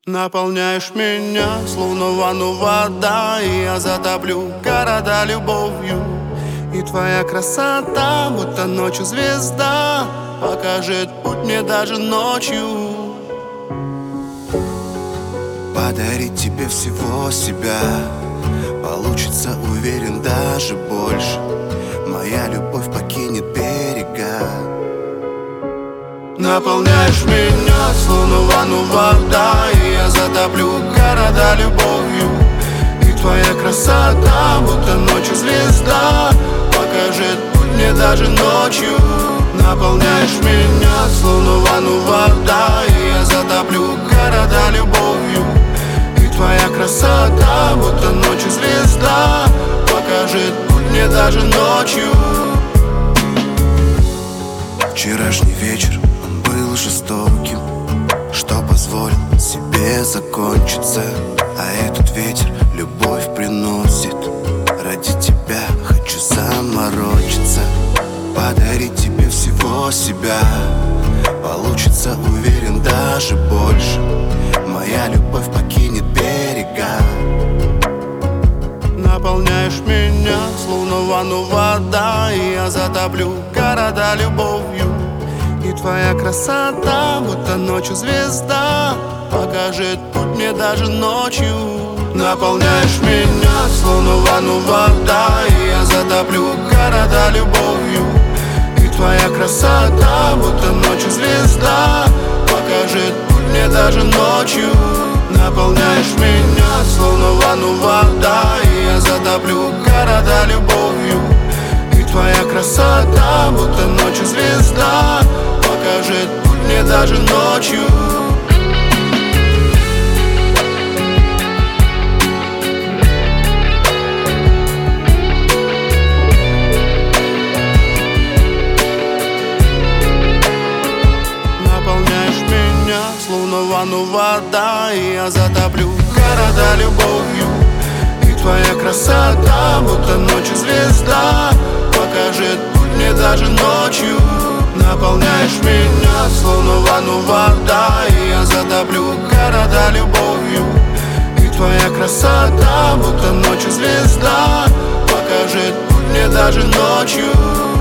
Наполняешь меня, словно ванну вода, и я затоплю города любовью. И твоя красота, будто ночью звезда, покажет путь мне даже ночью. Подарить тебе всего себя получится, уверен, даже больше. Моя любовь покинет берега. Наполняешь меня, словно ванну вода, и я затоплю города любовью. И твоя красота, будто ночью звезда, покажет путь мне даже ночью. Наполняешь меня, словно ванну вода, и я затоплю города любовью. И твоя красота, будто ночью звезда, покажет путь мне даже ночью. Вчерашний вечер был жестоким, что позволил себе закончиться. А этот ветер любовь приносит. Ради тебя хочу заморочиться. Подарить тебе всего себя получится, уверен, даже больше. Моя любовь покинет берега. Наполняешь меня, словно ванну вода, и я затоплю города любовью. И твоя красота, будто ночью звезда, покажет путь мне даже ночью. Наполняешь меня, словно ванну вода, и я затоплю города любовью. И твоя красота, будто ночью звезда, покажет путь мне даже ночью. Наполняешь меня, словно ванну вода, и я затоплю города любовью. И твоя красота, будто ночью звезда, покажет путь мне даже ночью. Наполняешь меня, словно ванну вода, и я затоплю города любовью. И твоя красота, будто ночью звезда, покажет путь мне даже ночью. Наполняешь меня, словно ванну вода, и я затоплю города любовью. И твоя красота, будто ночью звезда, покажет путь мне даже ночью.